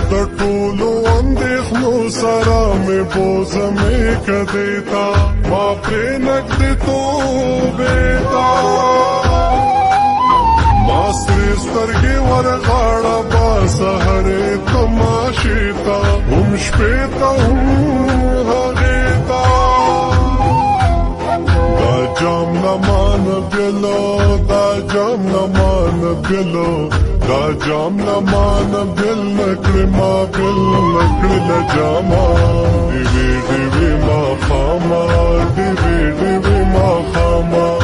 د ټولو اندېښنو سره مې بوزمې کدیتا ما پرې نږدې توبې ته ما سرې سترګې ورغاړه با سهرې تماشې ته هم شپې ته هم هغې ته دا جام نه مانه بېله دا جام نه مانه بېله دا جام نه مانه بېل نه کړې ما بېل نه کړې له جامه ډېوې ډېوې ماښامه ډېوې ډېوې ماښامه